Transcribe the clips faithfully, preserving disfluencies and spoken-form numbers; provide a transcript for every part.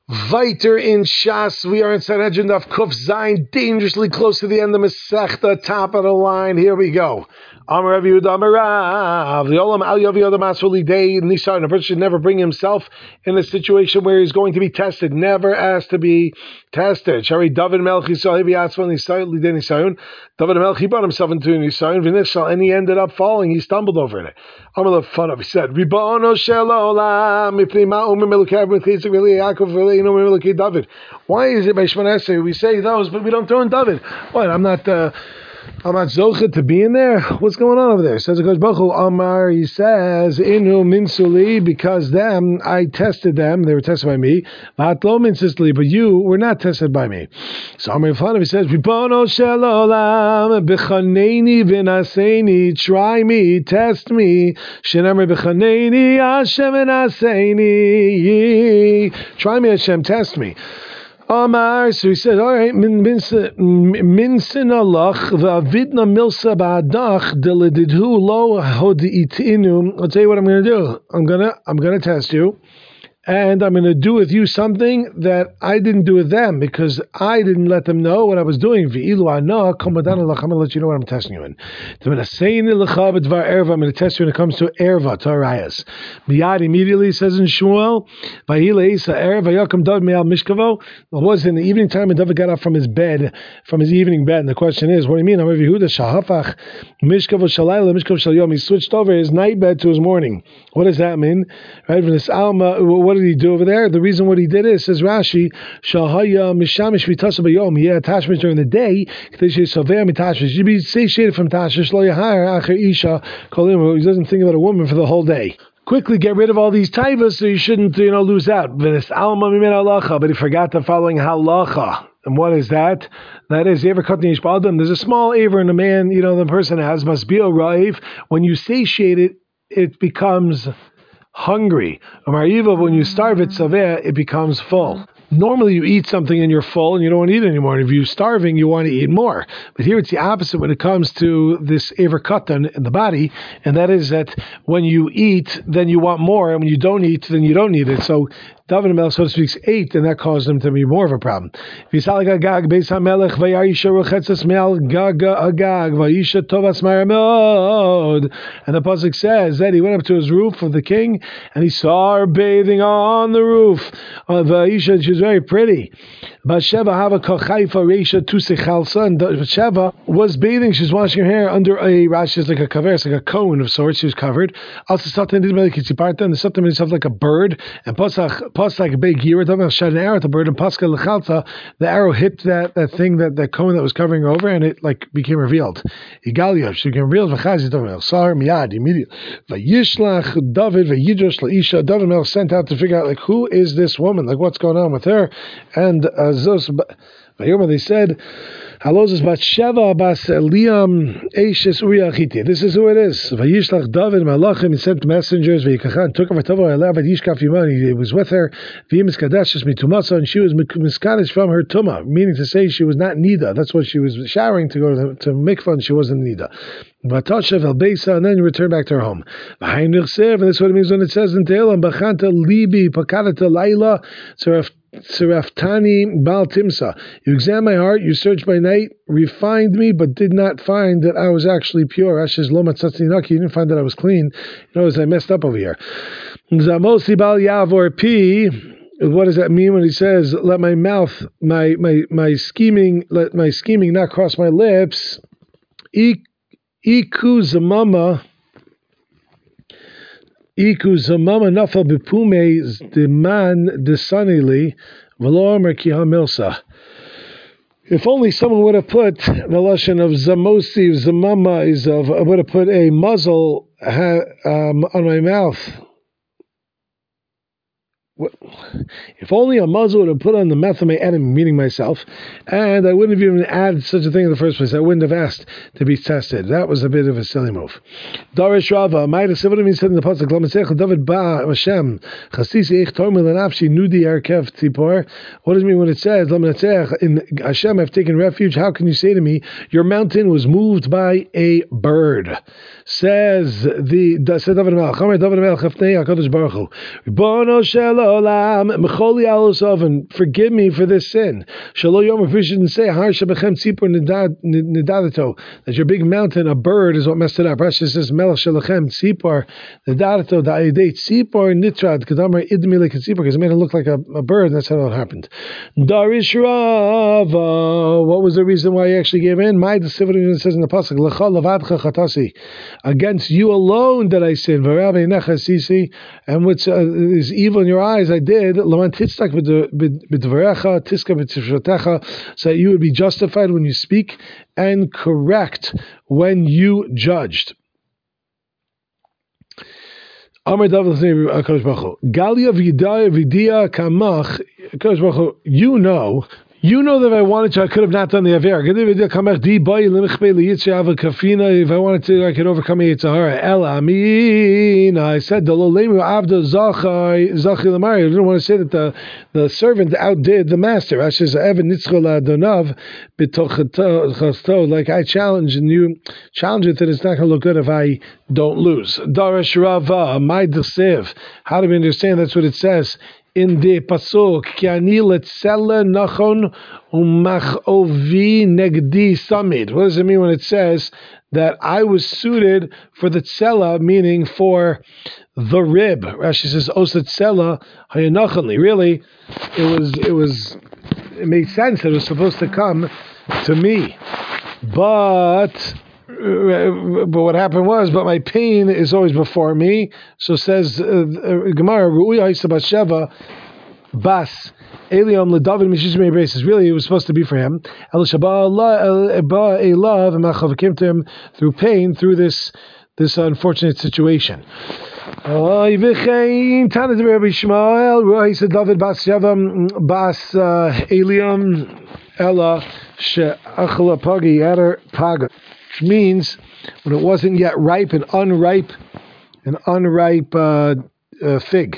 Weiter in Shas, we are in Sanhedrin of Kuf Zayin, dangerously close to the end of Masechta, top of the line. Here we go. Amar Rav Yehuda Amar Rav, the Olam Al Yavi Odam Asfali Day Nisan. A person should never bring himself in a situation where he's going to be tested. Never asked to be tested. Shari David Melch Yisrael Hevi Asfal Nisan Lidei Nisan. David Melch he brought himself into Nisan V'nishal, and he ended up falling. He stumbled over it. Amar Lefanav, he said, Ribono Shel Olam Mipnei Ma'um Melukav Mechitzik V'li Yaakov V'li Inu Meluki David. Why is it by Shemon Esrei we say those, but we don't throw in David? What? I'm not. Uh, I'm not zocheh to be in there. What's going on over there? Says the Kodesh Baruch Hu, Amar. He says, Inu minsuli, because them I tested them. They were tested by me. Vatlo minsuli, but you were not tested by me. So Amar Yifanav, he says, Ribono shel olam b'chaneini v'naseini. Try me, test me. Shenamar b'chaneini Hashem v'naseini. Try me, Hashem, test me. Amar, so he said, all right, min minsin alach v'avidna milsa ba'adach deledidhu lo hodi'itinu. I'll tell you what I'm going to do. I'm gonna, I'm gonna test you, and I'm going to do with you something that I didn't do with them because I didn't let them know what I was doing. V'ilu ana komadan alach. I'm going to let you know what I'm testing you in. I'm going to test you when it comes to erva, to arayas. Miyad immediately says in Shmuel, Vayile isa erev vayakam David me'al mishkavo. It was in the evening time and David got up from his bed, from his evening bed. And the question is, what do you mean? Amar Yehuda shahafach mishkavo shalayla mishkav shalyom. He switched over his night bed to his morning. What does that mean? Right? From this alma, what did he do over there? The reason what he did is, says Rashi, shahaya mishamish vitasa bayom. He had attachments during the day. You'd be satiated from tashish lo yahar acher isha kolim. He doesn't think about a woman for the whole day. Quickly get rid of all these taivas so you shouldn't, you know, lose out. But he forgot the following halacha. And what is that? That is, ever cut the ishbaldam. There's a small aver in a man, you know, the person has must be a raiv. When you satiate it, it becomes hungry. When you starve it, saveh, it becomes full. Normally you eat something and you're full and you don't want to eat anymore. And if you're starving, you want to eat more. But here it's the opposite when it comes to this aver katan in the body, and that is that when you eat, then you want more, and when you don't eat, then you don't need it. So David HaMelech, so to speak, ate, and that caused him to be more of a problem. And the pasuk says that he went up to his roof of the king, and he saw her bathing on the roof. She was very pretty. Bathsheba was bathing. She was washing her hair under a Rashi, is like a kaver, it's like a cone of sorts. She was covered. Also, something didn't make it and something itself like a bird. And pasach, pasach like a big year. Shot an arrow at the bird, and pascha lechalta, the arrow hit that, that thing, that, that cone that was covering her over, and it like became revealed. Igalia, she became revealed. Saw her miyad immediately. Vayishlach David vayidrash laisha. David Melch sent out to figure out like who is this woman, like what's going on with her, and. Uh, they said, Halozes Bathsheba Bas Eliam Eishes Uriah Chiti. This is who it is. Vayishlach David Malachim. He sent messengers. Vayikachan took her Vatavo Elav Yishkaf Yimani. He was with her. V'yimis Kadeshes Mitumasa, and she was miskadesh from her tuma, meaning to say she was not nida. That's what she was showering to go to, the, to mikvah, and she wasn't nida. Vatashav El Beisa, and then returned back to her home. And this is what it means when it says in Tehillim, Bachanta Libi Pakadata Laila Seraf. Seraftani Baal Timsa. You examined my heart, you searched by night, refined me, but did not find that I was actually pure. Ashes Loma Tzatzinaki, you didn't find that I was clean. You notice I messed up over here. Zamosi Bal Yavor Pi. What does that mean when he says, let my mouth, my my my scheming, let my scheming not cross my lips? Iku Zamama. Iku zamama nafal bepume deman desanili v'lomer ki hamilsa. If only someone would have put the lashon of zamosi zamama is of would have put a muzzle ha, um, on my mouth. If only a muzzle would have put on the mouth of my enemy, meaning myself, and I wouldn't have even added such a thing in the first place. I wouldn't have asked to be tested. That was a bit of a silly move. Darish Rava, might have said what it means in the pasuk. David ba Hashem chasisi ich tormil anafshi nudi erkev tipor. What does it mean when it says in Hashem I've taken refuge? How can you say to me your mountain was moved by a bird? Says the said David Melch. David Melch Hafnei Hakadosh Baruch Hu. Olam, Mecholi Alos Oven, forgive me for this sin. Shalo Yom Rav didn't say Har Shebechem Tzipor Nedadato, that your big mountain, a bird, is what messed it up. Rashi says Melech Shelachem Tzipor Nedadato Da'idei Tzipor Nitrad Kadamar Idmi like a Tzipor, because it made it look like a, a bird, and that's how it happened. Darish Rava, what was the reason why he actually gave in? My decision says in the pasuk, L'cha Lavadcha Chatasi, against you alone did I sin. V'Rabbi Necha Sisi, and which uh, is evil in your eyes, I did. L'man Titztak B'Dvarecha Tiska B'Tifshatecha, so that you would be justified when you speak and correct when you judged. Amar David Akadosh Baruch Hu, Galia V'Yidaya V'Diya Kamach, Akadosh Baruch Hu, you know. You know that if I wanted to, I could have not done the Aver. If I wanted to, I could overcome the Yitzhahara. Ela, Amin. I said, I didn't want to say that the, the servant outdid the master. Like I challenge, and you challenge it that it's not going to look good if I don't lose. Darash Rava, my desiv. How do we understand that's what it says? In the pasuk, ki ani letzela nachon umachovi negdi samid. What does it mean when it says that I was suited for the tzela, meaning for the rib? Rashi says osa tzela hayanachonli. Really, it was it was it made sense that it was supposed to come to me, but. But what happened was, but my pain is always before me. So says Gemara, Ru'uya Isa Basheva Bas Eliam LeDavid Mishish Mei Braces. Really, it was supposed to be for him. El Shabbat Elav and came to him through pain, through this this unfortunate situation. Tana de Rabbi Shmuel, Ru'uya Isa David Bas Sheva Bas Eliam Ella She'achla Pagi Yader Paga. Which means when it wasn't yet ripe, an unripe, an unripe uh, uh, fig.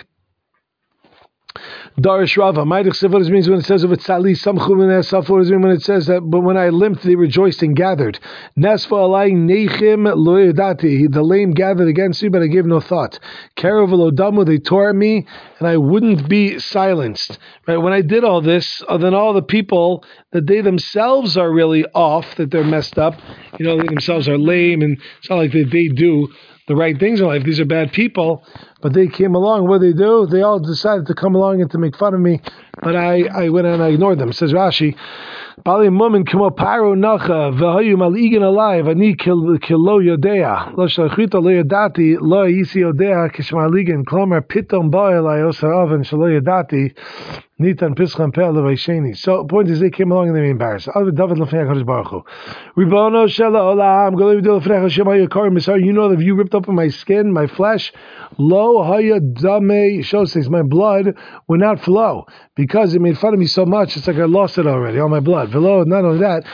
Darish Rava, what it means when it says of it Sali Samchu Nesaf, what does it mean when it says that? But when I limped, they rejoiced and gathered. Nesfa Alai Nechim Loyadati, the lame gathered against me, but I gave no thought. Kerav Lodamu, they tore at me, and I wouldn't be silenced. Right? When I did all this, uh, then all the people that they themselves are really off, that they're messed up, you know, they themselves are lame, and it's not like that they do the right things in life. These are bad people, but they came along. What did they do? They all decided to come along and to make fun of me, but I, I went and I ignored them. Says Rashi, Bali Mumin Kimo Paro Nacha Vahayu Maligin alive Ani Kilo Yodea Lo Shalchita Lo Yodati Lo Yisi Yodea Kishmaligin Klomer Pitom Baelai Osaravan Shalo Yodati Nitan Pischan Pel Levaisheni. So the point is they came along and they were embarrassed. David Lefnei HaKadosh Baruch Hu. Ribono Shel Olam Golei V'Dil Lefnei Hashem Hayakar Misar. You know that if you ripped open my skin, my flesh, Lo Haya Dame Shoseks, my blood would not flow because it made fun of me so much. It's like I lost it already, all my blood. V'lo, not only that,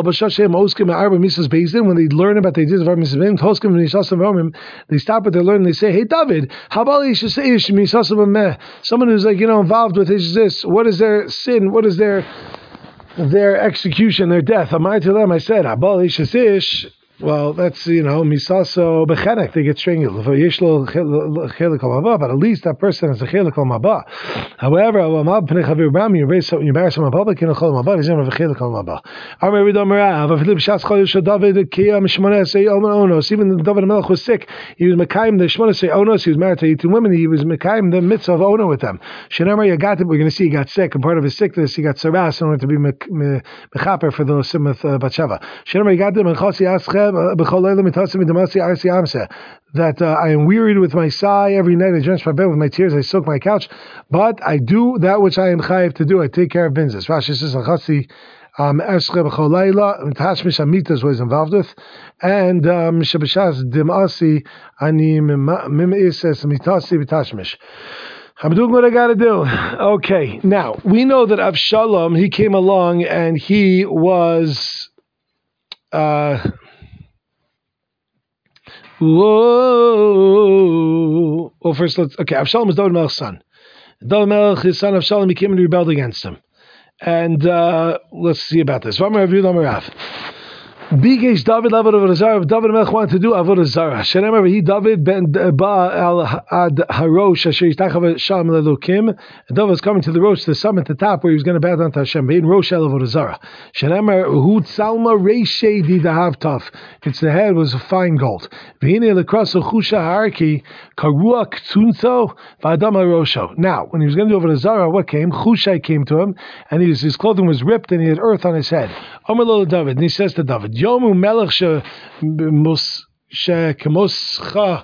when they learn about the ideas of Arba Misas Beis, they stop what they're learning. They say, "Hey David, how about someone who's like you know involved with this? What is their sin? What is their their execution, their death?" I to them, I said, well, that's, you know, misaso bechenek, they get strangled. But at least that person has a chelik al maba. However, you embarrass him in public, you know, chol maba, he's never a chelik al maba. Even the David Melech was sick, he was mekayim the shmonasei onos, he was married to eighteen women, he was mekayim the mitzvah of ono with them. Shenemar Yagat, we're going to see he got sick, and part of his sickness, he got saras in order to be mechaper for the Simith Batsheva. Shenemar Yagat, and chasi aschem, that uh, I am wearied with my sigh every night. I drench my bed with my tears. I soak my couch, but I do that which I am chayiv to do. I take care of business. Rashi says, um, Tashmish Amita is what he's involved with, and Mishabashas Dimasi Ani Mimises Mitasi Vitashmish. I'm doing what I got to do. Okay, now we know that Avshalom, he came along and he was. Uh, Whoa. Well, first let's, okay, Avshalom is David Melech's son. David Melech, his son Avshalom, he came and rebelled against him. And uh, let's see about this. Bikesh David Avodah Zarah. David Melech wanted to do Avodah Zarah. Shenemar he David ben ba al ad harosh asher yishtachav sham lelokim. And David was coming to the rosh, the summit, the top, where he was going to bow down to Hashem. Bein rosh el Avodah Zarah. Shenemar hu tzalma reishei di dahav taf. Its the head was fine gold. V'hine lekraso chusha harki karua ktunso v'adam harosho. Now, when he was going to do Avodah Zarah, what came? Chushai came to him, and he was, his clothing was ripped, and he had earth on his head. Omer lo David, and he says to David, Yomu melech she mus she kemoscha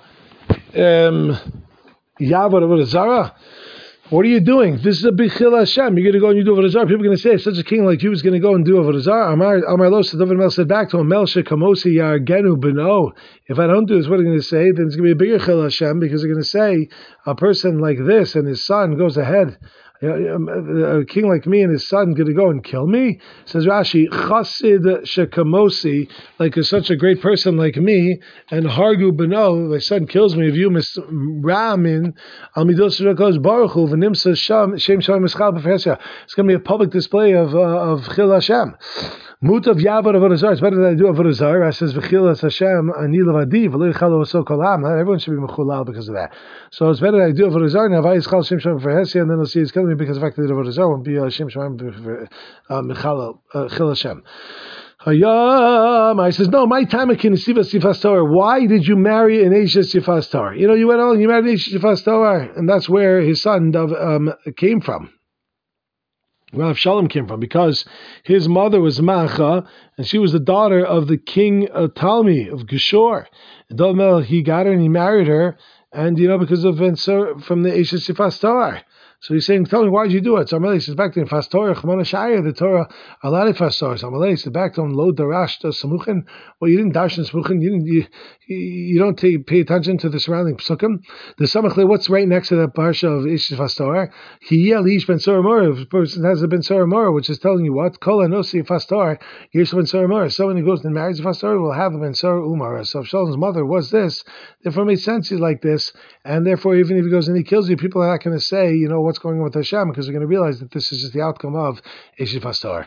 yavod avodah zarah. What are you doing? This is a big chil Hashem. You're going to go and you do avodah zarah. People are going to say, such a king like you is going to go and do avodah zarah. Amar Amar lo. So David Melech said back to him, Mel she kamosi yargenu beno. If I don't do this, what are they going to say? Then it's going to be a bigger chil Hashem, because they're going to say a person like this and his son goes ahead. A king like me and his son going to go and kill me? Says Rashi, Chasid shekamosi, like a, such a great person like me, and Hargu beno, my son kills me. If you mis ramin al midos shekos baruchu v'nimsa sham shem shalom mischal b'fesha. It's going to be a public display of uh, of Chil Hashem. Mutav yavod avodah zarah. It's better that I do avodah zarah. I says v'chil Hashem ani levadi v'lo yichalo v'so kolam. Not everyone should be mechulal because of that. So it's better that I do avodah zarah. Now v'ayis chal shem shalom b'fesha, and then they'll see he's killing me because the fact that I did avodah zarah won't be uh, shem shalom b'chil Hashem. Hayam, I says, no, my time at Kinesiva Sifas Torah. Why did you marry an Aisha Sifas Torah? You know, you went on, you married an Aisha Sifas Torah, and that's where his son um, came from. Rav Shalom came from, because his mother was Macha, and she was the daughter of the king uh, Talmi of Geshur. And he got her and he married her, and you know, because of from the Aisha Sifas Torah. So he's saying, tell me, why did you do it? So Amalei says back to him, Fas Torah, Chmana Shaya, the Torah, Alani Fas Torah. So Amalei says back to him, Lo Darash Samuchin. Well, you didn't dash in Samuchin, you didn't, you, you don't take, pay attention to the surrounding psukim. The Samachle, what's right next to that parsha of Ish Fas Torah? Hiyel Ish Ben Sorah Mora, the person has a Ben Sorah Mora, which is telling you what? Kol Anosi Fas Torah, Yish Ben Sorah Mora. Someone who goes and marries a Fas Torah will have a Ben Sorah Umara. So if Shalom's mother was this, therefore it makes sense he's like this, and therefore even if he goes and he kills you, people are not going to say, you know, what's going on with Hashem, because they're going to realize that this is just the outcome of Eshif Hastar.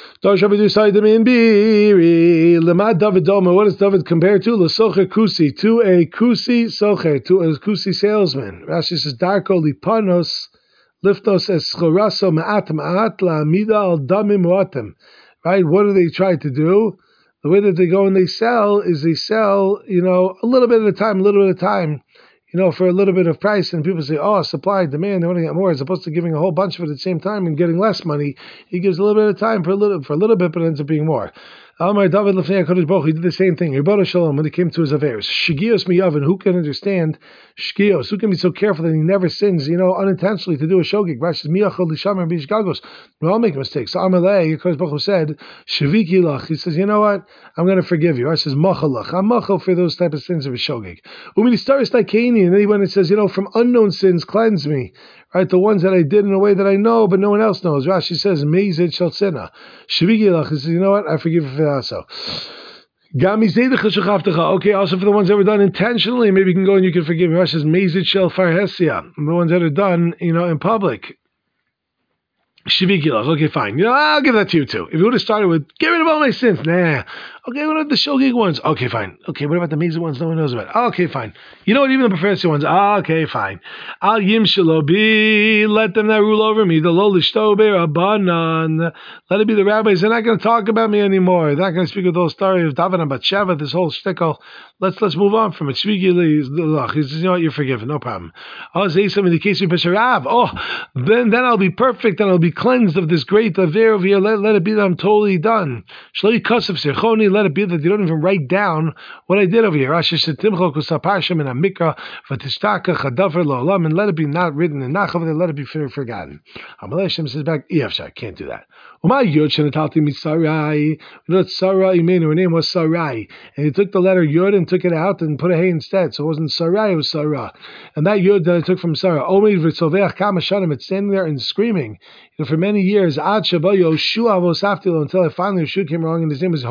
What does David compare to? L'socher kusi, to a kusi socher, to a kusi salesman. Rashi says, Darko lipanos liftos es choraso ma'at ma'at la'amida al damim mu'atim. Right? What do they try to do? The way that they go and they sell is they sell, you know, a little bit at a time, a little bit at a time, you know, for a little bit of price, and people say, oh, supply, demand, they want to get more, as opposed to giving a whole bunch of it at the same time and getting less money. He gives a little bit of time for a little for a little bit, but it ends up being more. Amar David Lefnei HaKadosh Baruch Hu, he did the same thing. Ribono Shalom, when it came to his affairs. Shigios miyavin, who can understand Shigios? Who can be so careful that he never sins, you know, unintentionally to do a shogig? Rashi says, Miyachol lishamer b'ishgagos. We all make mistakes. So Amalei, HaKadosh Baruch Hu said, Shaviki lach. He says, you know what? I'm going to forgive you. Rashi says, Machalach. I'm machal for those type of sins of a shogig. Uministaris taikeni, and then he went and says, you know, from unknown sins, cleanse me. Right, the ones that I did in a way that I know, but no one else knows. Rashi says, Meizid shel sina. Shaviki lach. He says, you know what? I forgive you for that also. Okay, also for the ones that were done intentionally, maybe you can go and you can forgive me. Rashi says, Meizid shel farhesia. The ones that are done, you know, in public. Shivikilach. Okay, fine. You know, I'll give that to you too. If you would have started with, get rid of all my sins. Nah. Okay, what about the shogig ones? Okay, fine. Okay, what about the amazing ones no one knows about? Okay, fine. You know what? Even the professor ones. Okay, fine. Al yim shalobi. Let them not rule over me. The lo lishto be'rabanan. Let it be the rabbis. They're not going to talk about me anymore. They're not going to speak of the whole story of David and Bathsheba, this whole shtickle. Let's let's move on from it. Shvigilach. He says, you know what? You're forgiven. No problem. I'll say something in the case of Besharav. Oh, then then I'll be perfect and I'll be cleansed of this great aver over here. Let, let it be that I'm totally done. Shloi kasav sirchoni. Let it be that you don't even write down what I did over here. Rashi said, Timcho kusaparshim in a mikra v'tishtaka chadaver lo'olam, and let it be not written in Nachav, let it be forgotten. Amalei Hashem says back, Iyavshar, can't do that. Umay yod shenatalti mitzarai. You know, Sarai imenu, her name was Sarai, and he took the letter yod and took it out and put a hey instead, so it wasn't Sarai, it was Sarah. And that yod that I took from Sarah, Omid v'tzoveach kama shanim, it's standing there and screaming, you know, for many years, ad sheba Yoshua v'osaftilo, until I finally Yoshua came along, and his name was Hoshea.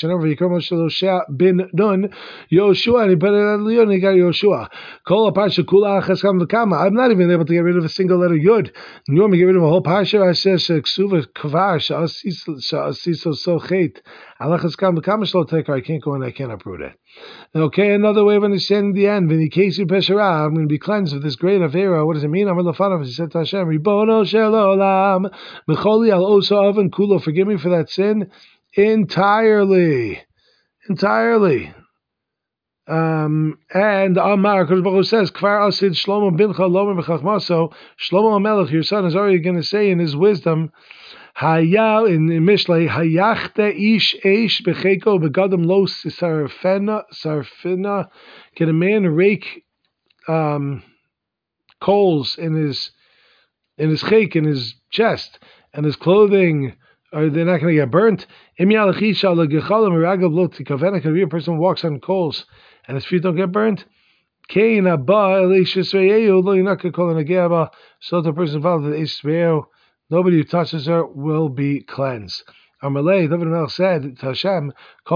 Hashem over Yikra Moshe Loshea bin Nun Yoshua, and he put it on Leon, and he got Yoshua. Kol Parsha Kula Chaskam V'Kama. I'm not even able to get rid of a single letter Yud. You want me to get rid of a whole Parsha? I says Ksuva Kvar Sha'asiso So Chet. Allah Chaskam V'Kama Shlo Tekar. I can't go and I can't uproot it. Okay, another way of understanding the end. V'Nikesi Peshara. I'm going to be cleansed of this great avera. What does it mean? Amar Lefanav. He said to Hashem, Ribono Shel Olam, Mecholi Al Oso Oven Kulo. Forgive me for that sin entirely, entirely. Um, and Amar Baruch says, Kvar Asid Shlomo Bincha Lomer B'Chachmaso. Shlomo HaMelech, your son, is already going to say in his wisdom, Hayal in, in Mishlei, Hayachte Ish Eish Becheko Begadam Lo Sarfena Sarfina. Can a man rake um, coals in his in his chek, in his chest, and his clothing? Or they're not going to get burnt. If a person walks on coals and his feet don't get burnt, so the person involved in the nobody who touches her will be cleansed. Amalei, David Melech said to Hashem,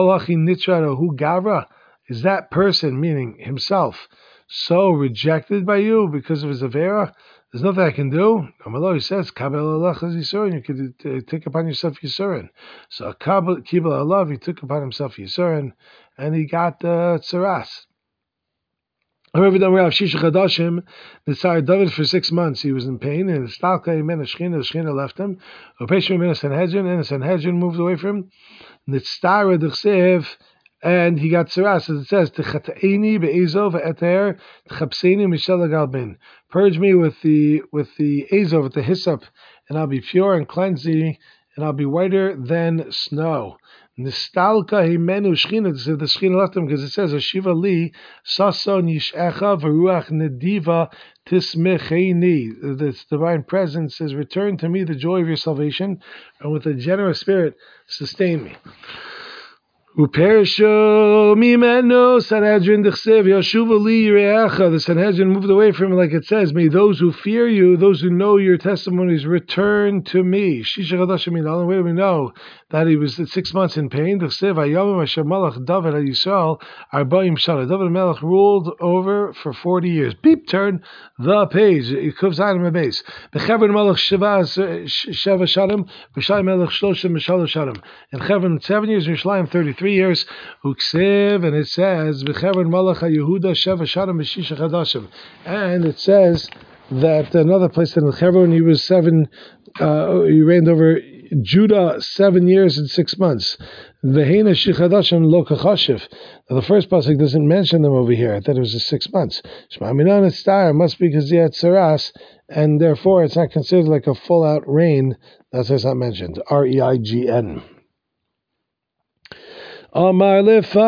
is that person, meaning himself, so rejected by you because of his avera? There's nothing I can do. He says, you could take upon yourself Yisurin. So Kibel Allah, he took upon himself Yisurin, and he got uh, tzaras. However, then we have Shisha Chadashim, the Tsar David for six months. He was in pain, and the Stalka, he meant a Shechina, the Shechina left him. Opeshim meant a Sanhedrin, and the Sanhedrin moved away from him. Nitztara D'chsev, and he got tzaras, as it says, T'chata'eni be'ezov e'eter, t'chapseni mishel galbin. Purge me with the with the ezov, with the hyssop, and I'll be pure and cleanse thee, and I'll be whiter than snow. Nistalka himenu shchina, the shchina left him, because it says, Ashiva li, sason yishecha v'ruach nediva tismecheni. This divine presence says, return to me the joy of your salvation, and with a generous spirit, sustain me. Uperisho mimeno Sanhedrin d'chsev yashuva li yireacha. The Sanhedrin moved away from him, like it says, may those who fear you, those who know your testimonies, return to me. Shisha Chadashim, the only way we know that he was six months in pain. D'chsev hayamim asher malach David al Yisrael arba'im shana. David Melech ruled over for forty years. Beep, turn the page. It comes out of my base. B'chevron malach sheva sheva shanim, b'shai melech shloshim b'shalosh shanim. In Chevron seven years, Yerushalayim thirty-three years, Uksev, and it says, V'chevron malach Yehuda sheva shanim b'shisha chadashim, and it says that another place in Chevron he was seven, uh, he reigned over Judah seven years and six months. V'heina shichadashim lo kachashiv. The first pasuk doesn't mention them over here. I thought it was just six months. Shema minan estar must be because he had tzaras, and therefore it's not considered like a full out reign. That's why it's not mentioned. R E I G N. Amar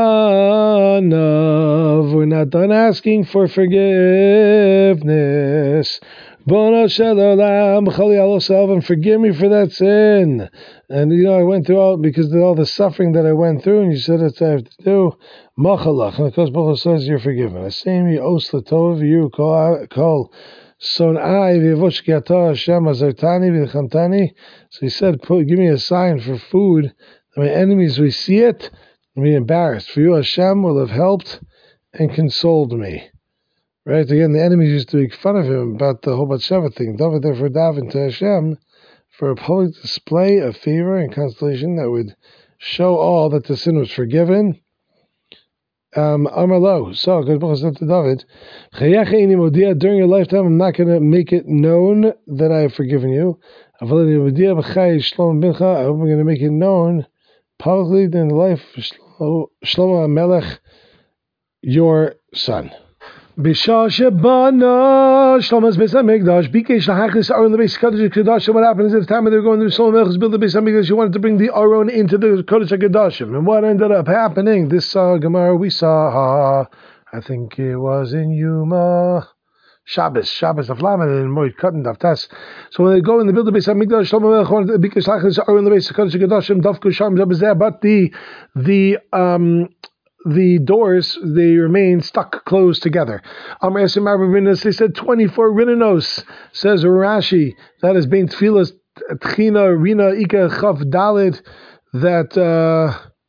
lefanav, we're not done asking for forgiveness. Bono shel olam, chali alosav, and forgive me for that sin. And you know, I went through all, because of all the suffering that I went through, and you said that's what I have to do. Machalach, and of course, Baruch says you're forgiven. Asemi os latov, you call son I v'yevosh kiata Hashem azartani v'chamtani. So he said, give me a sign for food. My enemies will see it and be embarrassed. For you, Hashem will have helped and consoled me. Right? Again, the enemies used to make fun of him about the whole Bat Sheva thing. David therefore davened to Hashem for a public display of favor and consolation that would show all that the sin was forgiven. Um, Amar lo, so God said to David, during your lifetime, I'm not going to make it known that I have forgiven you. I hope I'm going to make it known publicly in the life of Shlomo HaMelech, your son. B'shah shebana Shlomo's Beis HaMikdash bikesh lahachnis Aron leBeis HaKadosh. What happened is at the time when they were going to Shlomo HaMelech build the Beis HaMikdash, he wanted to bring the Aron into the Kodesh HaKadoshim. And what ended up happening? This uh, Gemara we saw, uh, I think it was in Yuma. Shabbos, Shabbos of Lamed and Moed Katan Daftas. So when they go and they build the Beis HaMikdash, Shlomo HaMelech wanted to bikesh lahachnis Aron leBeis HaKadosh HaKadoshim Dafku Sham Zabazeh, but the the um. the doors, they remain stuck closed together. Amar Esim Arabinas, they said twenty-four rinanos, says Rashi, that is being tfilas tchina rina ika chaf dalid, that uh,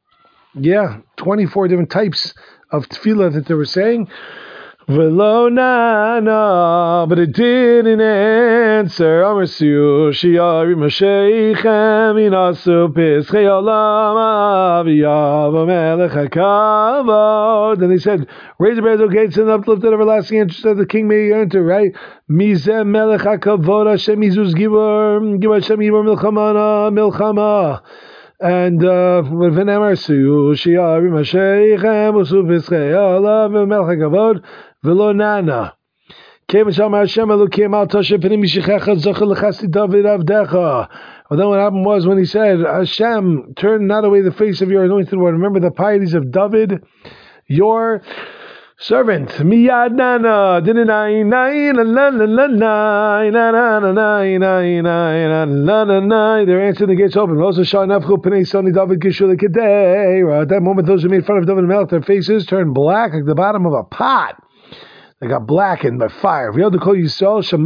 Yeah, twenty-four different types of tefillah that they were saying. V'lo nana, but it didn't answer. Amarsiu shiari masheichem inasu pischei olam aviyav melech hakavod. And they said, raise the brazen gates and uplifted everlasting interest that the king may enter, right? Mizeh melech hakavod Hashem izuz gibor, gibor Hashem gibor milchamana, milchama. And uh v'nemar siu shiari masheichem usu pischei olam melech hakavod. V'lo nana. Came Hashem Hashem Elokim al Tashe Penim Yishichecha Zocher L'Chasti David Avdecha. Well, then what happened was when he said, Hashem, turn not away the face of your anointed one. Remember the pieties of David, your servant. Miyad nana. Dinanai nai la la la la nai na na na nai nai nai na la la nai. They're answering the gates open. Also Shah Nafchu Penei Sani David Kishul Kedei. At that moment, those who made fun of David and Melech, their faces turned black like the bottom of a pot. They got blackened by fire. And everyone knew that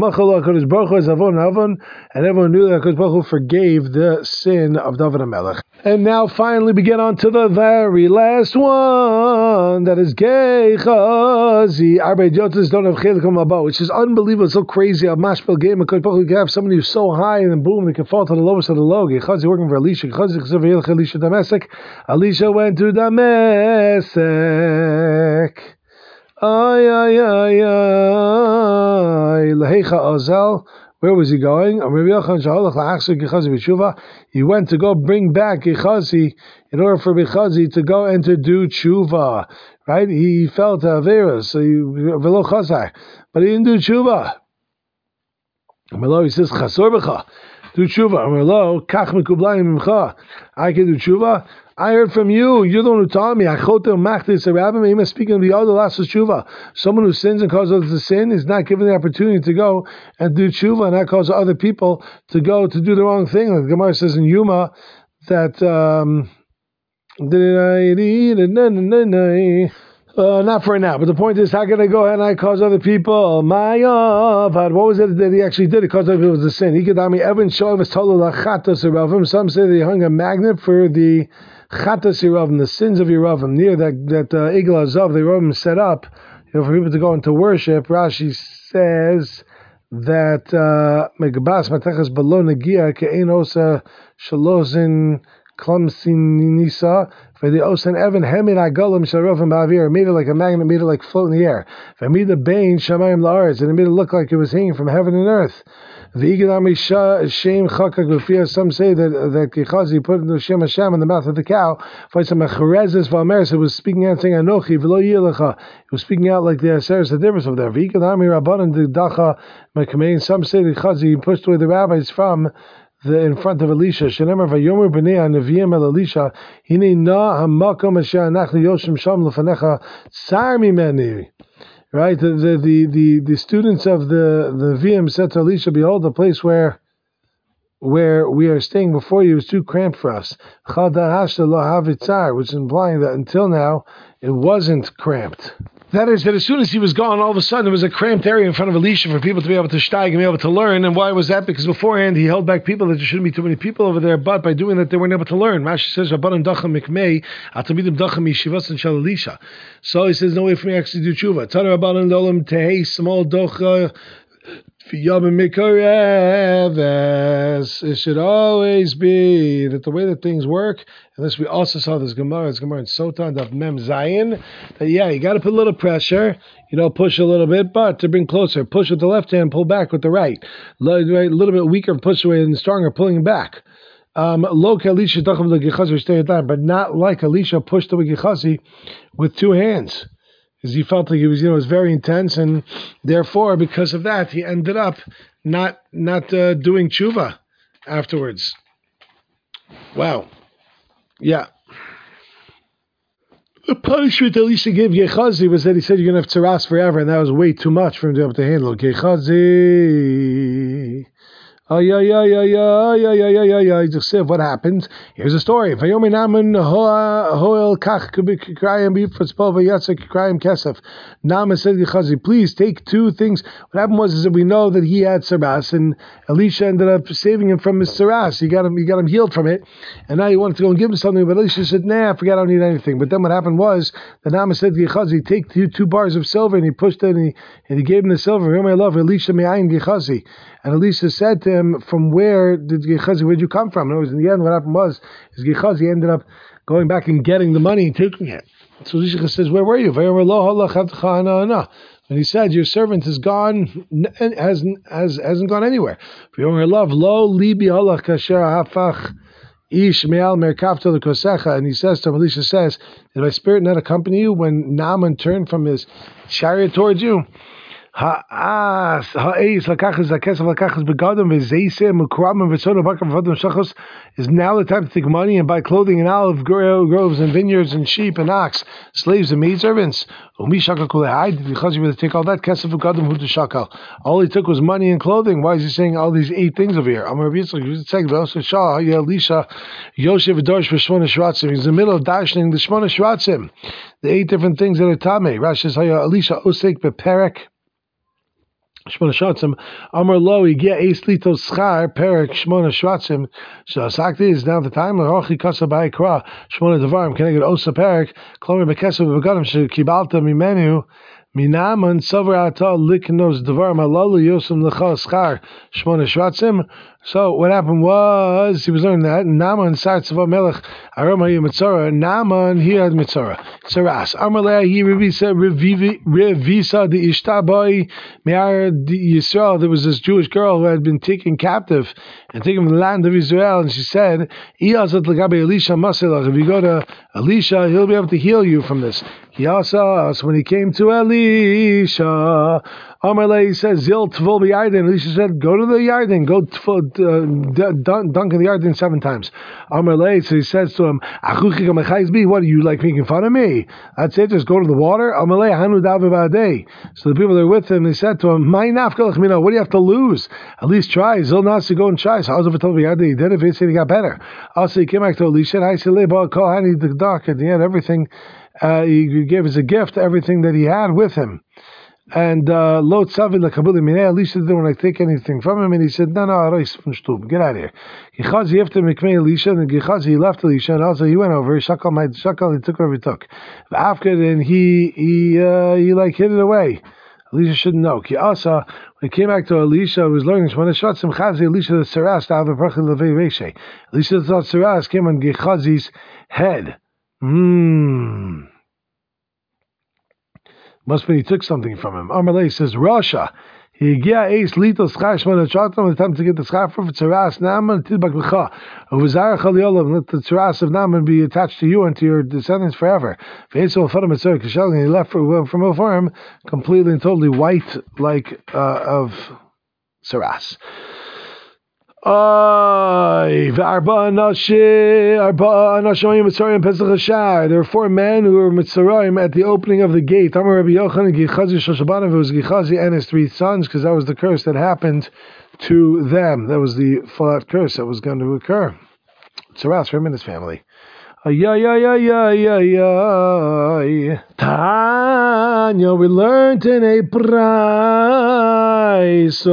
HaKadosh Baruch Hu forgave the sin of David HaMelech. And now finally we get on to the very last one. That is Gehazi. Arba Idiotas don't have Chelikum Abba, which is unbelievable. It's so crazy. A mashpel game. HaKadosh Baruch Hu can have somebody who's so high and then boom, they can fall to the lowest of the low. Gehazi working for Elisha. Gehazi Elisha Damasek. Elisha went to Damasek. Ay, ay, ay, ay. Lehecha Azel. Where was he going? He went to go bring back Gehazi in order for Gehazi to go and to do tshuva. Right? He felt Averas, so he, but he didn't do tshuva. He says, Chasor b'cha. Do tshuva. I can do tshuva. I heard from you. You're the one who taught me. Speaking of the other last tshuva. Someone who sins and causes others to sin is not given the opportunity to go and do tshuva and not cause other people to go to do the wrong thing. Like the Gemara says in Yuma that um, Uh, not for now, but the point is, how can I go ahead and I cause other people? My what was it that he actually did? It caused other people to sin. He could I mean, Evan Shavas told the Some say that he hung a magnet for the chatas Yeravim, the sins of Yeravim, near that that uh, Igel Azav, the Yeravim set up, you know, for people to go into worship. Rashi says that Megbas Matachas Below Negia Ke'en Osa Shalozin Klamsin Nisa. For the Osan Evan Hemid Agalim Sharovim Bavir, made it like a magnet, made it like float in the air. For made the Bain Shamayim La'aretz, and it made it look like it was hanging from heaven and earth. The Igedami Shem Chakak Lufia. Some say that that Gehazi put the Shem Hashem in the mouth of the cow. For some Cherezes Valmeres, it was speaking out saying Anochi V'lo Yilecha. It was speaking out like the Aseres the difference of there. The Igedami Rabbanan the Dacha Mekamein. Some say that Gehazi pushed away the rabbis from The, in front of Elisha, Shenemar vayomer b'nei haneviyim el Elisha, hine na hamakom asher anachnu yoshim sham lefanecha tsar mimeni. Right, the the the the, the students of the the Nevi'im said to Elisha, "Behold, the place where where we are staying before you is too cramped for us." Chadahashta lo havitzar, which is implying that until now it wasn't cramped. That is, that as soon as he was gone, all of a sudden there was a cramped area in front of Elisha for people to be able to steig and be able to learn. And why was that? Because beforehand he held back people that there shouldn't be too many people over there, but by doing that they weren't able to learn. Rashi says, Rabbanan dacha mikmei, atamidim dacha mishivas and shal Elisha. So he says, no way for me to actually do tshuva. Tana Rabbanan dolam tehei small docha. It should always be that the way that things work, and this we also saw this Gemara, it's Gemara in Sotan of Mem Zayin, that yeah, you got to put a little pressure, you know, push a little bit, but to bring closer, push with the left hand, pull back with the right, a little bit weaker, push away, and stronger, pulling back. Um, but not like Elisha pushed away Gehazi with two hands. Because he felt like it was, you know, it was very intense, and therefore, because of that, he ended up not not uh, doing tshuva afterwards. Wow, yeah. The punishment Elisha gave Gehazi was that he said you're going to have tzaras forever, and that was way too much for him to be able to handle. Gehazi. Oh yeah, yeah, yeah, yeah, yeah, yeah, yeah, yeah, yeah. Just said what happened. Here's a story. Vayomi Naaman hoel kach krayim b'yitzpol v'yatzek krayim kesef. Naaman said to Gehazi, please take two things. What happened was is that we know that he had saras, and Elisha ended up saving him from his saras. He got him, he got him healed from it, and now he wanted to go and give him something. But Elisha said, nah, I forget, I don't need anything. But then what happened was that Naaman said to Gehazi, take two, two bars of silver, and he pushed it, and he and he gave him the silver. Vayomi love Elisha me'ayin Gehazi. And Elisha said to him, from where did Gehazi, where did you come from? And it was in the end, what happened was, is Gehazi ended up going back and getting the money and taking it. So Elisha says, where were you? And he said, your servant is gone, and hasn't, has, hasn't gone anywhere. Ish me'al merkavto lekosecha, and he says to him, Elisha says, did my spirit not accompany you when Naaman turned from his chariot towards you? Ha'as ha'eis lakachas zakesef lakachas begadim v'zeisem ukramim v'tzona bakam v'vadim shachos, is now the time to take money and buy clothing and olive groves and vineyards and sheep and ox, slaves and maidservants. Umi shakal kulehai, did Gehazi really take all that? Kesef begadim hu shakal. All he took was money and clothing. Why is he saying all these eight things over here? Amar Yitzchak, Shah, Elisha, Yosef Dorsh v'shmona shratzim. He's in the middle of darshaning the shmona shratzim, the eight different things that are tamei. Rashi says, Elisha osek beperek Shmona Shvatzim, Amar Lo, Igia Eis Litos Schar, Perek Shmona Shvatzim. So Sakti is now the time. Rochi Kasa Bai Kra, Shmona Devarim, Keneged Osa Perek, Klomer Bekesav Begadim, Shekibalta Mimenu, Minaman Savar Ata Liknos Devarim, Alalu Yosem Lecha Schar, Shmona Shvatzim. So what happened was, he was learning that Naaman starts of Melech Arama Mitzora. Naaman he had Mitzora. Saras. Amalei he revisa revisa the Ishtabai Me'ar Yisrael. There was this Jewish girl who had been taken captive and taken from the land of Israel, and she said, Iyazat Lagabe Elisha Maselach. If you go to Elisha, he'll be able to heal you from this. He also, so when he came to Elisha, Amalei says, Zil Tvol B'Yarden. Elisha said, go to the Yarden, go to Uh, dunk, dunk in the Yarden seven times. Amalei, so he says to him, what are you like making fun of me? That's it, just go to the water. Amalei, Hanu Davi. So the people that are with him, they said to him, what do you have to lose? At least try. Zil Nasi, go and try. So Hazov told me, he did it, he said he got better. Also, he came back to Elisha, and I said, the dock at the end, everything, uh, he gave as a gift everything that he had with him. And Lo Tzavi Lekabuli Minei, Elisha didn't want to take anything from him, and he said, no, no, Arois from Shtub, get out of here. Gehazi after Mikmei Elisha, and Gehazi he left Elisha, and also he went over, Shakal, my Shakal, he took whatever he took. After, and he, he, uh, he like hid it away. Elisha shouldn't know. Ki Asa, when he came back to Elisha, he was learning, when shot some Chazi, Elisha the Saras, to have a Brachel Levei Reshe. Elisha thought Saras came on Gehazi's head. Hmm. Must be he took something from him. Amalei says, Rasha, he gia ace litos schar shmona shvatzim, the time to get the schar for tzaras Naaman tidbak b'cha. Uvazar chaliolam, let the tzaras of Naaman be attached to you and to your descendants forever. V'esol fadam etzor kishel, and he left from before him completely and totally white, like uh, of tzaras. Ay, there were four men who were Mitzrayim at the opening of the gate. Amar Rabbi Yochanan, Gehazi Shoshabanav, it was Gehazi and his three sons, because that was the curse that happened to them. That was the fallout curse that was going to occur. Tzaras for him and his family. Ay, ay, ay, ay, ay, ay, Tanya, we learned in a price.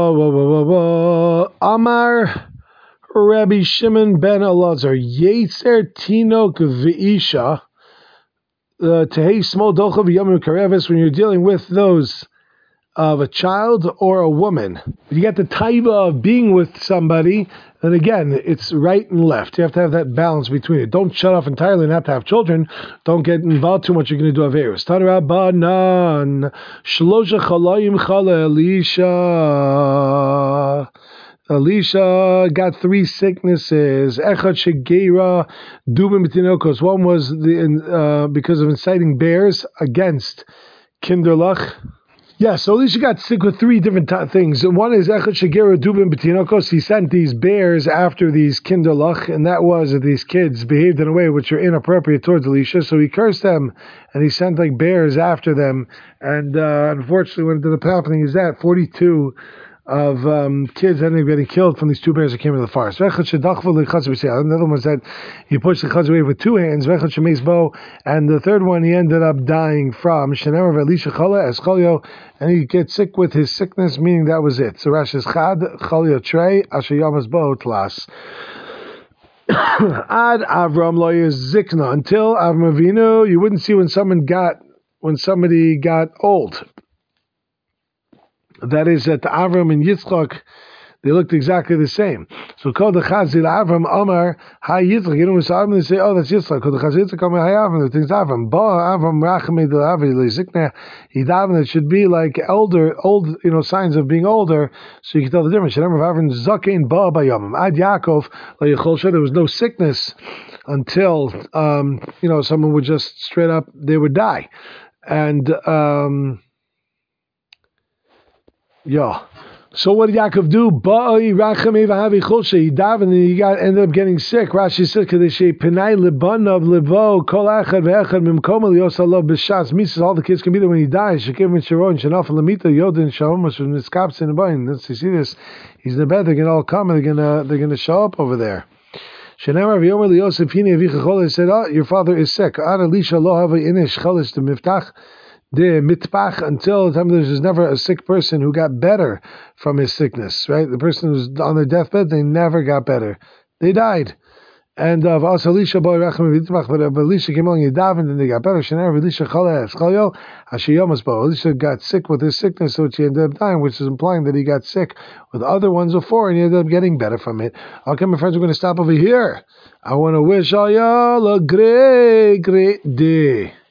Amar Rabbi Shimon ben Elazar, Yetzer Tinok V'isha, Tehei Small Dolcha V'yomim Karevis, when you're dealing with those of a child or a woman. You get the taiva of being with somebody, and again, it's right and left. You have to have that balance between it. Don't shut off entirely not to have children. Don't get involved too much. You're going to do averus. Tanrabanan Shlosha Chalayim Chala Elisha. Elisha got three sicknesses. Echad Shegera Dubim B'tinokos. One was the uh, because of inciting bears against Kinderlach. Yeah, so Elisha got sick with three different t- things. One is Echad Shegera Dubim B'tinokos. He sent these bears after these Kinderlach, and that was that these kids behaved in a way which are inappropriate towards Elisha. So he cursed them, and he sent like bears after them. And uh, unfortunately, what ended up happening is that forty-two of um, kids ending up getting killed from these two bears that came into the forest. Another one said he pushed the chaz away with two hands, and the third one he ended up dying from, and he gets sick with his sickness, meaning that was it. So Rashi is chad chalio trei asher yamas bo tlas. Ad Avram lo zikna, until Avram Avinu, you wouldn't see when someone got when somebody got old. That is, that Avram and Yitzchak, they looked exactly the same. So called the Chazil Avram Amar Hi Yitzchak. You know when Avram they say, oh, that's Yitzchak. Called the Chazil Yitzchak Amar Hi Avram. They think Avram. Ba Avram Rachamei Del Avi Zikna. He davened it should be like elder, old, you know, signs of being older, so you can tell the difference. Remember Avram Zakein Ba Bayamim Ad Yaakov Lo Yichol Sheh. There was no sickness until um, you know, someone would just straight up they would die, and um. Yeah. So what did Yaakov do? Ba'i rachamei v'havi choshe. He davened and he got ended up getting sick. Rashi said, "Kadeshe penai lebanav levo kol echad ve'echad mimkom liyos alav b'shas." Means all the kids can be there when he dies. Shekiv mitzvon shenaf lamita yodin shalomos mitzkaps in the bain. Let's see this. He's in the bed. They're gonna all come and they're gonna they're gonna show up over there. Shenemar v'yomer liyosef hine avicha chol. He said, "Oh, your father is sick." Ad Elisha lo hava inish cholish the miftach. The mitpach, until the time there's never a sick person who got better from his sickness, right? The person who's on their deathbed, they never got better. They died. And of us, Elisha boy Rachem Vitmach, but Elisha came along, he davened, and they got better. Shener Elisha Chaleh Chalyo Hashiyomas Bo. Elisha got sick with his sickness, so he ended up dying, which is implying that he got sick with other ones before, and he ended up getting better from it. Okay, my friends, we're going to stop over here. I want to wish all y'all a great, great day.